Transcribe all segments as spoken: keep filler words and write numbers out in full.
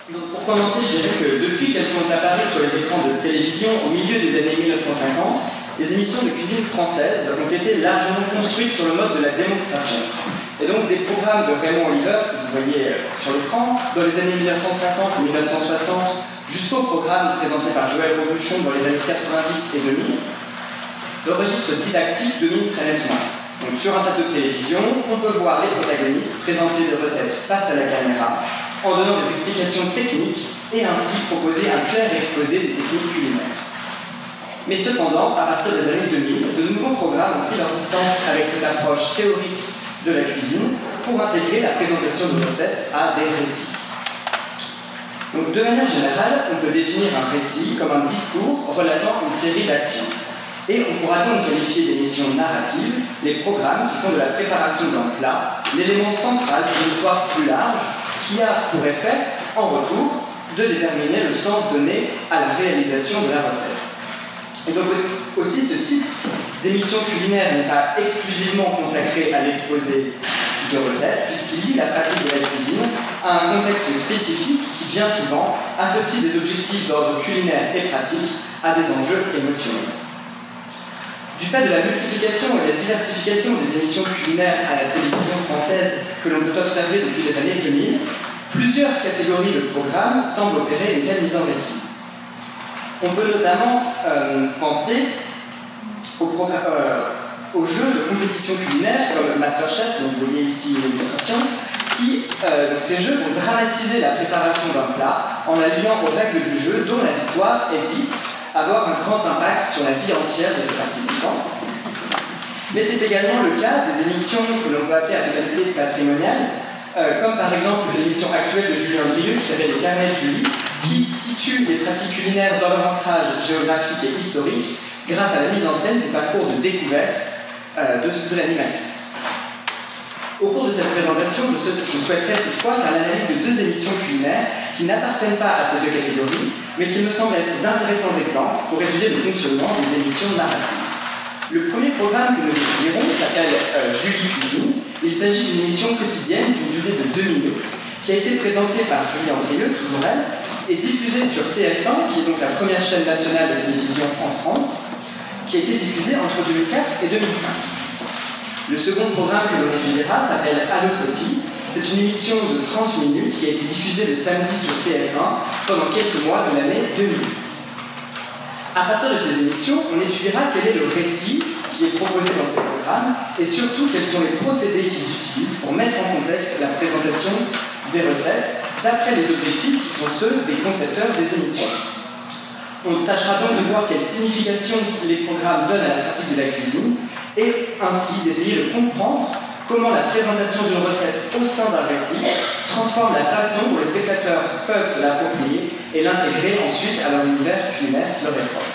Donc pour commencer, je dirais que depuis qu'elles sont apparues sur les écrans de télévision au milieu des années mille neuf cent cinquante, les émissions de cuisine françaises ont été largement construites sur le mode de la démonstration. Et donc des programmes de Raymond Oliver, que vous voyez sur l'écran, dans les années mille neuf cent cinquante et mille neuf cent soixante, jusqu'au programme présenté par Joël Robuchon dans les années quatre-vingt-dix et deux mille, le registre didactique domine très nettement. Donc sur un plateau de télévision, on peut voir les protagonistes présenter des recettes face à la caméra, en donnant des explications techniques et ainsi proposer un clair exposé des techniques culinaires. Mais cependant, à partir des années deux mille, de nouveaux programmes ont pris leur distance avec cette approche théorique de la cuisine pour intégrer la présentation de recettes à des récits. Donc, de manière générale, on peut définir un récit comme un discours relatant une série d'actions. Et on pourra donc qualifier d'émissions narratives les programmes qui font de la préparation d'un plat l'élément central d'une histoire plus large qui a pour effet, en retour, de déterminer le sens donné à la réalisation de la recette. Et donc aussi, ce type d'émission culinaire n'est pas exclusivement consacré à l'exposé de recettes, puisqu'il lie la pratique de la cuisine à un contexte spécifique qui, bien souvent, associe des objectifs d'ordre culinaire et pratique à des enjeux émotionnels. Du fait de la multiplication et de la diversification des émissions culinaires à la télévision française que l'on peut observer depuis les années deux mille, plusieurs catégories de programmes semblent opérer une telle mise en récit. On peut notamment euh, penser aux, euh, aux jeux de compétition culinaire comme MasterChef, dont vous voyez ici une illustration, qui, euh, donc ces jeux vont dramatiser la préparation d'un plat en la liant aux règles du jeu dont la victoire est dite avoir un grand impact sur la vie entière de ses participants. Mais c'est également le cas des émissions que l'on peut appeler à totalité patrimoniale, euh, comme par exemple l'émission actuelle de Julien Drieux qui s'appelle Les Carnets de Julie, qui situe les pratiques culinaires dans leur ancrage géographique et historique grâce à la mise en scène des parcours de découverte euh, de, de l'animatrice. Au cours de cette présentation, je, je souhaiterais toutefois faire l'analyse de deux émissions culinaires qui n'appartiennent pas à ces deux catégories, mais qui me semblent être d'intéressants exemples pour étudier le fonctionnement des émissions narratives. Le premier programme que nous étudierons s'appelle euh, Julie Cuisine. Il s'agit d'une émission quotidienne d'une durée de deux minutes, qui a été présentée par Julie Andrieux, toujours elle, et diffusée sur T F un, qui est donc la première chaîne nationale de télévision en France, qui a été diffusée entre deux mille quatre et deux mille cinq. Le second programme que l'on étudiera s'appelle Allo Sophie. C'est une émission de trente minutes qui a été diffusée le samedi sur T F un pendant quelques mois de l'année deux mille huit. À partir de ces émissions, on étudiera quel est le récit qui est proposé dans ces programmes et surtout quels sont les procédés qu'ils utilisent pour mettre en contexte la présentation des recettes d'après les objectifs qui sont ceux des concepteurs des émissions. On tâchera donc de voir quelle signification les programmes donnent à la pratique de la cuisine et ainsi d'essayer de comprendre comment la présentation d'une recette au sein d'un récit transforme la façon dont les spectateurs peuvent se l'approprier et l'intégrer ensuite à leur univers culinaire qui leur est propre.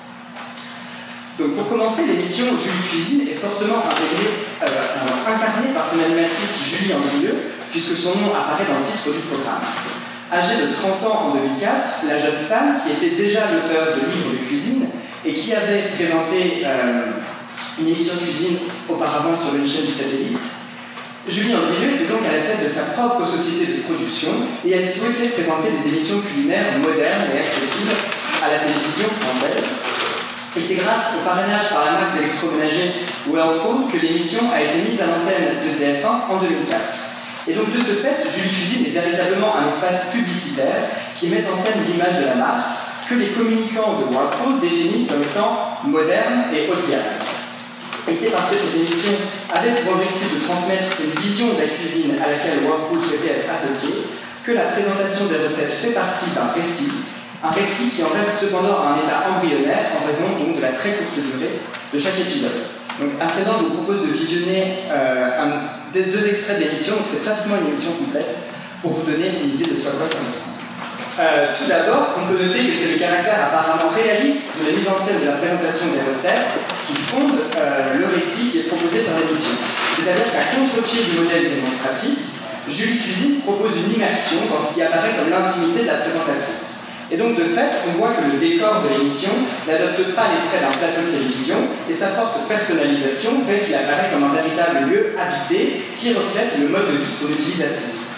Donc pour commencer, l'émission Julie Cuisine est fortement intégrée, euh, incarnée par son animatrice Julie Andrieux, puisque son nom apparaît dans le titre du programme. Âgée de trente ans en deux mille quatre, la jeune femme, qui était déjà l'auteur de livres de cuisine et qui avait présenté euh, une émission de cuisine auparavant sur une chaîne du satellite, Julie Andrieux était donc à la tête de sa propre société de production et elle souhaitait présenter des émissions culinaires modernes et accessibles à la télévision française. Et c'est grâce au parrainage par la marque d'électroménager Whirlpool que l'émission a été mise à l'antenne de T F un en deux mille quatre. Et donc de ce fait, Julie Cuisine est véritablement un espace publicitaire qui met en scène l'image de la marque que les communicants de Whirlpool définissent comme étant moderne et haut de gamme. Et c'est parce que cette émission avait pour objectif de transmettre une vision de la cuisine à laquelle Whirlpool souhaitait être associé que la présentation des recettes fait partie d'un récit, un récit qui en reste cependant à un état embryonnaire en raison donc de la très courte durée de chaque épisode. Donc à présent, je vous propose de visionner euh, un, deux, deux extraits de l'émission, donc c'est pratiquement une émission complète, pour vous donner une idée de ce à quoi ça ressemble. Euh, tout d'abord, on peut noter que c'est le caractère apparemment réaliste de la mise en scène de la présentation des recettes qui fonde euh, le récit qui est proposé par l'émission. C'est-à-dire qu'à contre-pied du modèle démonstratif, Julie Cuisine propose une immersion dans ce qui apparaît comme l'intimité de la présentatrice. Et donc, de fait, on voit que le décor de l'émission n'adopte pas les traits d'un plateau de télévision et sa forte personnalisation fait qu'il apparaît comme un véritable lieu habité qui reflète le mode de vie de son utilisatrice.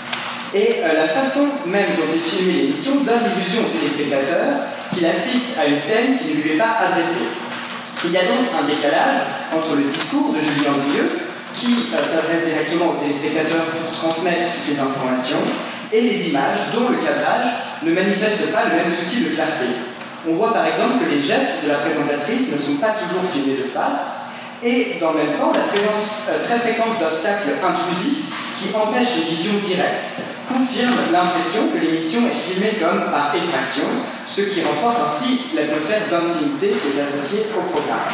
Et euh, la façon même dont est filmée l'émission donne l'illusion au téléspectateur qu'il assiste à une scène qui ne lui est pas adressée. Il y a donc un décalage entre le discours de Julie Andrieux, qui euh, s'adresse directement au téléspectateur pour transmettre toutes les informations, et les images dont le cadrage ne manifeste pas le même souci de clarté. On voit par exemple que les gestes de la présentatrice ne sont pas toujours filmés de face, et dans le même temps, la présence euh, très fréquente d'obstacles intrusifs qui empêchent une vision directe confirme l'impression que l'émission est filmée comme par effraction, ce qui renforce ainsi l'atmosphère d'intimité qui est associée au programme.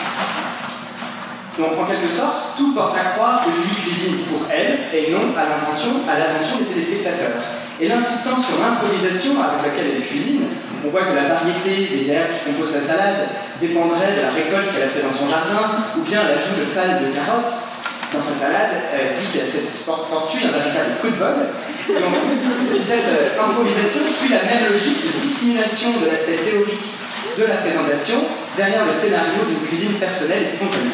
Donc en quelque sorte, tout porte à croire que Julie cuisine pour elle et non à l'intention, à l'attention des téléspectateurs. Et l'insistance sur l'improvisation avec laquelle elle cuisine, on voit que la variété des herbes qui composent sa salade dépendrait de la récolte qu'elle a fait dans son jardin, ou bien l'ajout de fans de carottes dans sa salade euh, dit que cette fortune un véritable coup de bol. Donc, cette euh, improvisation suit la même logique de dissimulation de l'aspect théorique de la présentation derrière le scénario d'une cuisine personnelle et spontanée.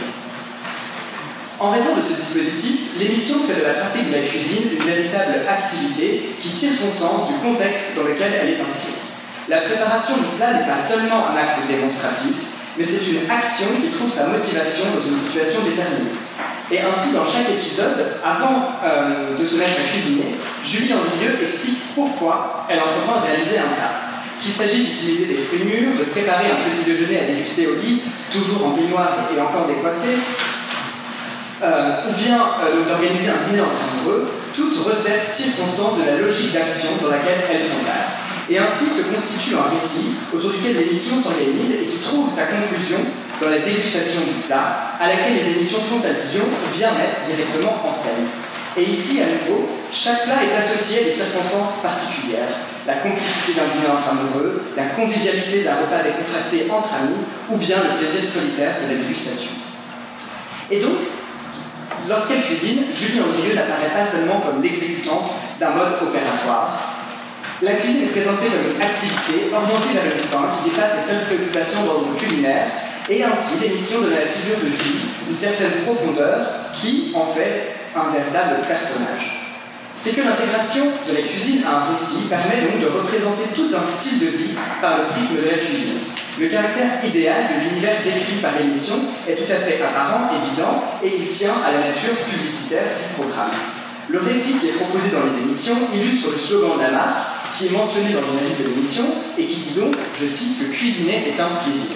En raison de ce dispositif, l'émission fait de la pratique de la cuisine une véritable activité qui tire son sens du contexte dans lequel elle est inscrite. La préparation du plat n'est pas seulement un acte démonstratif, mais c'est une action qui trouve sa motivation dans une situation déterminée. Et ainsi, dans chaque épisode, avant euh, de se mettre à cuisiner, Julie Andrieux explique pourquoi elle entreprend de réaliser un plat. Qu'il s'agisse d'utiliser des fruits mûrs, de préparer un petit déjeuner à déguster au lit, toujours en baignoire et encore décoiffé, euh, ou bien euh, d'organiser un dîner entre amoureux, toute recette tire son sens de la logique d'action dans laquelle elle prend place. Et ainsi se constitue un récit autour duquel l'émission s'organise et qui trouve sa conclusion dans la dégustation du plat, à laquelle les émissions font allusion pour bien mettre directement en scène. Et ici, à nouveau, chaque plat est associé à des circonstances particulières. La complicité d'un dîner entre amoureux, la convivialité d'un repas décontracté entre amis, ou bien le plaisir solitaire de la dégustation. Et donc, lorsqu'elle cuisine, Julie Andrieux n'apparaît pas seulement comme l'exécutante d'un mode opératoire. La cuisine est présentée comme une activité orientée vers une fin qui dépasse les seules préoccupations d'ordre culinaire, et ainsi l'émission donne à la figure de Julie une certaine profondeur qui en fait un véritable personnage. C'est que l'intégration de la cuisine à un récit permet donc de représenter tout un style de vie par le prisme de la cuisine. Le caractère idéal de l'univers décrit par l'émission est tout à fait apparent, évident, et il tient à la nature publicitaire du programme. Le récit qui est proposé dans les émissions illustre le slogan de la marque, qui est mentionné dans le générique de l'émission, et qui dit donc, je cite, que cuisiner est un plaisir.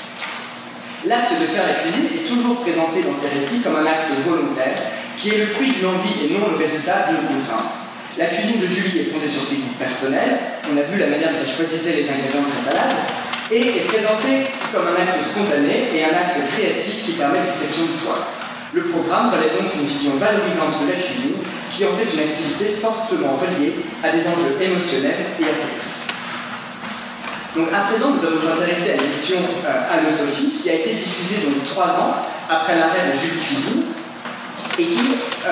L'acte de faire la cuisine est toujours présenté dans ces récits comme un acte volontaire, qui est le fruit d'une envie et non le résultat d'une contrainte. La cuisine de Julie est fondée sur ses goûts personnels, on a vu la manière dont elle choisissait les ingrédients de sa salade, et est présentée comme un acte spontané et un acte créatif qui permet l'expression de soi. Le programme relaie donc une vision valorisante de la cuisine, qui en fait une activité fortement reliée à des enjeux émotionnels et affectifs. Donc à présent, nous allons nous intéresser à l'émission euh, Allo Sophie, qui a été diffusée donc trois ans après l'arrêt de Julie Cuisine, et qui,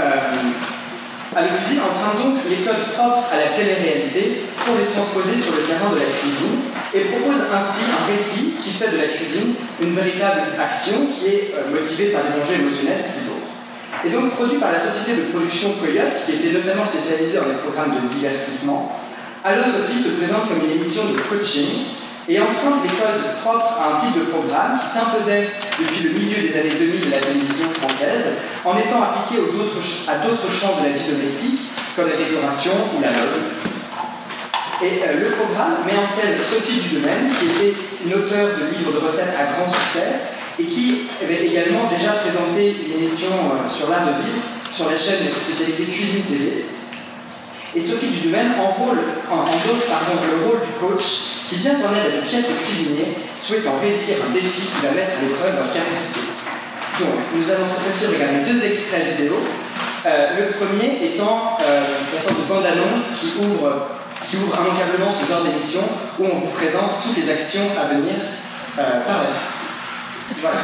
euh, Allo Cuisine, emprunte donc les codes propres à la télé-réalité pour les transposer sur le terrain de la cuisine, et propose ainsi un récit qui fait de la cuisine une véritable action qui est euh, motivée par des enjeux émotionnels toujours. Et donc produit par la société de production Coyote, qui était notamment spécialisée dans les programmes de divertissement, Allo Sophie se présente comme une émission de coaching et emprunte les codes propres à un type de programme qui s'imposait depuis le milieu des années deux mille de la télévision française, en étant appliqué aux d'autres, à d'autres champs de la vie domestique, comme la décoration ou la mode. Et euh, le programme met en scène Sophie Dudomaine, qui était une auteure de livres de recettes à grand succès, et qui avait également déjà présenté une émission euh, sur l'art de vivre sur la chaîne spécialisée Cuisine T V. Et Sophie Dudomaine enrôle, en, endosse pardon, le rôle du coach qui vient en aide à de piètres cuisiniers souhaitant réussir un défi qui va mettre à l'épreuve leur capacité. Donc, nous allons cette fois-ci regarder deux extraits vidéo. Euh, le premier étant euh, une sorte de bande-annonce qui ouvre, qui ouvre immanquablement ce genre d'émission où on vous présente toutes les actions à venir euh, par la suite. Voilà.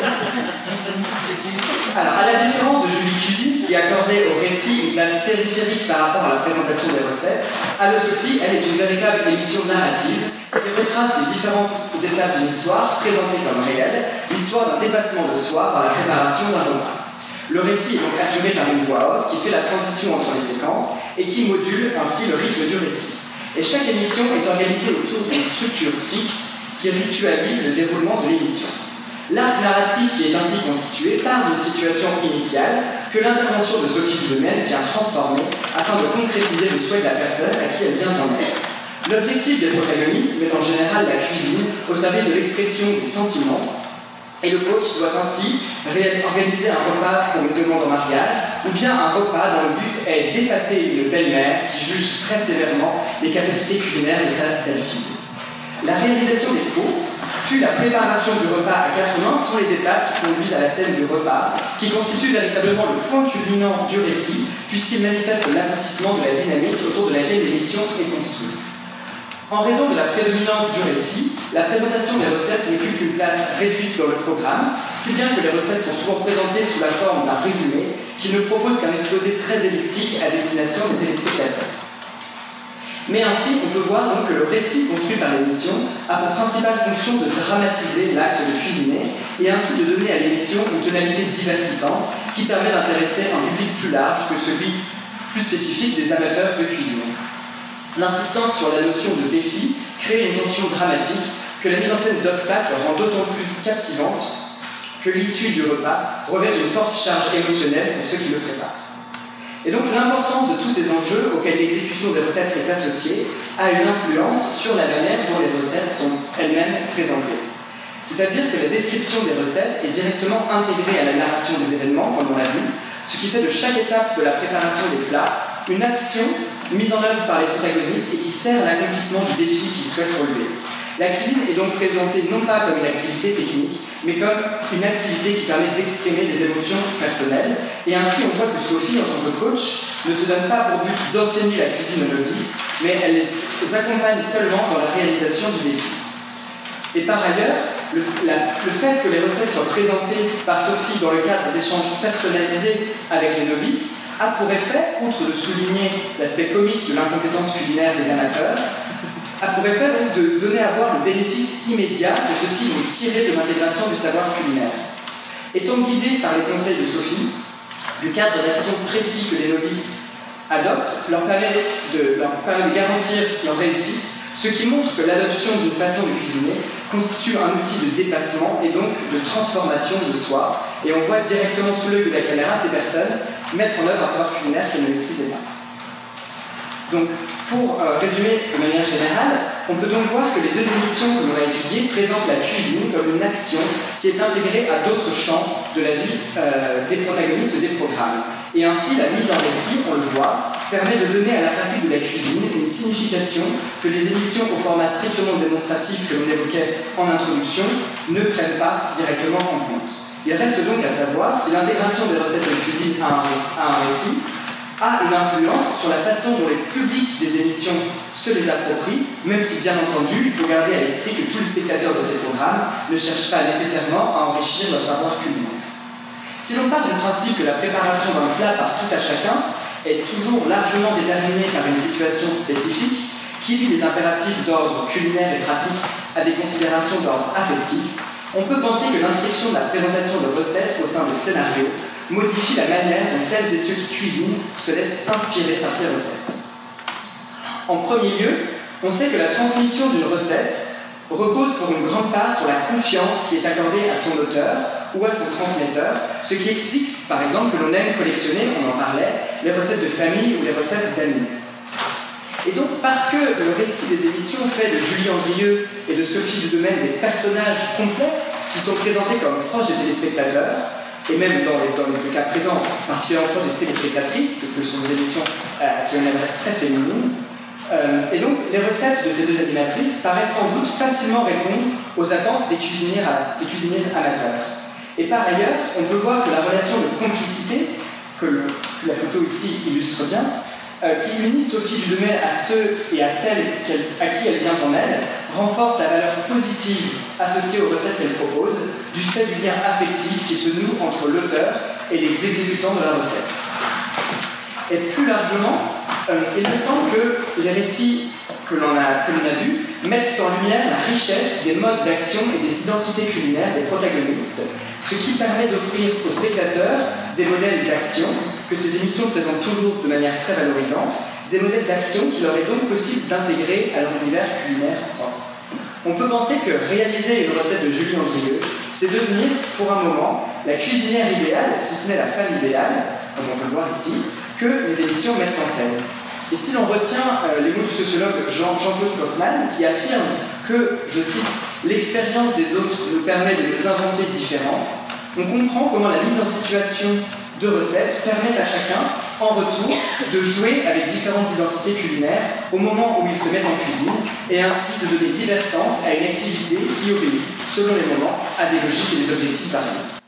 Alors, à la différence de Julie Cuisine, qui accordait au récit une place périphérique par rapport à la présentation des recettes, Allo Sophie, elle est une véritable émission narrative qui retrace les différentes étapes d'une histoire présentée comme réelle, l'histoire d'un dépassement de soi par la préparation d'un repas. Le récit est donc assuré par une voix off qui fait la transition entre les séquences et qui module ainsi le rythme du récit. Et chaque émission est organisée autour d'une structure fixe qui ritualise le déroulement de l'émission. L'arc narratif qui est ainsi constitué part d'une situation initiale que l'intervention de Sophie Dudemaine vient transformer afin de concrétiser le souhait de la personne à qui elle vient en aide. L'objectif des protagonistes met en général la cuisine au service de l'expression des sentiments, et le coach doit ainsi organiser un repas pour une demande en mariage ou bien un repas dont le but est d'épater une belle-mère qui juge très sévèrement les capacités culinaires de sa belle-fille. La réalisation des courses, puis la préparation du repas à quatre mains sont les étapes qui conduisent à la scène du repas, qui constitue véritablement le point culminant du récit, puisqu'il manifeste l'aboutissement de la dynamique autour de laquelle l'émission est construite. En raison de la prédominance du récit, la présentation des recettes n'occupe qu'une place réduite dans le programme, si bien que les recettes sont souvent présentées sous la forme d'un résumé qui ne propose qu'un exposé très elliptique à destination des téléspectateurs. Mais ainsi, on peut voir donc que le récit construit par l'émission a pour principale fonction de dramatiser l'acte de cuisiner et ainsi de donner à l'émission une tonalité divertissante qui permet d'intéresser un public plus large que celui plus spécifique des amateurs de cuisine. L'insistance sur la notion de défi crée une tension dramatique que la mise en scène d'obstacles rend d'autant plus captivante que l'issue du repas revêt une forte charge émotionnelle pour ceux qui le préparent. Et donc l'importance de tous ces enjeux auxquels l'exécution des recettes est associée a une influence sur la manière dont les recettes sont elles-mêmes présentées. C'est-à-dire que la description des recettes est directement intégrée à la narration des événements, comme on l'a vu, ce qui fait de chaque étape de la préparation des plats une action mise en œuvre par les protagonistes et qui sert à l'accomplissement du défi qu'ils souhaitent relever. La cuisine est donc présentée non pas comme une activité technique, mais comme une activité qui permet d'exprimer des émotions personnelles. Et ainsi, on voit que Sophie, en tant que coach, ne te donne pas pour but d'enseigner la cuisine aux novices, mais elle les accompagne seulement dans la réalisation du défi. Et par ailleurs, le, la, le fait que les recettes soient présentées par Sophie dans le cadre d'échanges personnalisés avec les novices a pour effet, outre de souligner l'aspect comique de l'incompétence culinaire des amateurs, a pour effet donc de donner à voir le bénéfice immédiat que ceux-ci vont tirer de l'intégration du savoir culinaire. Étant guidés par les conseils de Sophie, le cadre d'action précis que les novices adoptent leur permet de, leur permet de garantir leur réussite, ce qui montre que l'adoption d'une façon de cuisiner constitue un outil de dépassement et donc de transformation de soi, et on voit directement sous l'œil de la caméra ces personnes mettre en œuvre un savoir culinaire qu'elles ne maîtrisaient pas. Donc, pour euh, résumer de manière générale, on peut donc voir que les deux émissions que l'on a étudiées présentent la cuisine comme une action qui est intégrée à d'autres champs de la vie euh, des protagonistes des programmes. Et ainsi, la mise en récit, on le voit, permet de donner à la pratique de la cuisine une signification que les émissions au format strictement démonstratif que l'on évoquait en introduction ne prennent pas directement en compte. Il reste donc à savoir si l'intégration des recettes de cuisine à un, à un récit a une influence sur la façon dont les publics des émissions se les approprient, même si bien entendu, il faut garder à l'esprit que tous les spectateurs de ces programmes ne cherchent pas nécessairement à enrichir leur savoir culinaire. Si l'on part du principe que la préparation d'un plat par tout à chacun est toujours largement déterminée par une situation spécifique, qui lie les impératifs d'ordre culinaire et pratique à des considérations d'ordre affectif, on peut penser que l'inscription de la présentation de recettes au sein de scénarios modifie la manière dont celles et ceux qui cuisinent se laissent inspirer par ces recettes. En premier lieu, on sait que la transmission d'une recette repose pour une grande part sur la confiance qui est accordée à son auteur ou à son transmetteur, ce qui explique, par exemple, que l'on aime collectionner, on en parlait, les recettes de famille ou les recettes d'amis. Et donc, parce que le récit des émissions fait de Julie Andrieux et de Sophie Dudemaine des personnages complets qui sont présentés comme proches des téléspectateurs, et même dans les, dans les cas présents, particulièrement proches des téléspectatrices, parce que ce sont des émissions euh, qui ont une adresse très féminine. Euh, et donc, les recettes de ces deux animatrices paraissent sans doute facilement répondre aux attentes des cuisiniers, des cuisiniers amateurs. Et par ailleurs, on peut voir que la relation de complicité, que le, la photo ici illustre bien, euh, qui unit Sophie Dudemaine à ceux et à celles à qui elle vient en aide, renforce la valeur positive associée aux recettes qu'elle propose, du fait du lien affectif qui se noue entre l'auteur et les exécutants de la recette. Et plus largement, euh, il me semble que les récits que l'on a, que l'on a vues mettent en lumière la richesse des modes d'action et des identités culinaires des protagonistes, ce qui permet d'offrir aux spectateurs des modèles d'action que ces émissions présentent toujours de manière très valorisante, des modèles d'action qu'il leur est donc possible d'intégrer à leur univers culinaire propre. On peut penser que réaliser une recette de Julie Andrieux, c'est devenir, pour un moment, la cuisinière idéale, si ce n'est la femme idéale, comme on peut le voir ici, que les émissions mettent en scène. Et si l'on retient euh, les mots du sociologue Jean, Jean-Claude Kaufmann, qui affirme que, je cite, « l'expérience des autres nous permet de nous inventer différents », on comprend comment la mise en situation de recettes permet à chacun, en retour, de jouer avec différentes identités culinaires au moment où il se met en cuisine, et ainsi de donner divers sens à une activité qui obéit, selon les moments, à des logiques et des objectifs variés.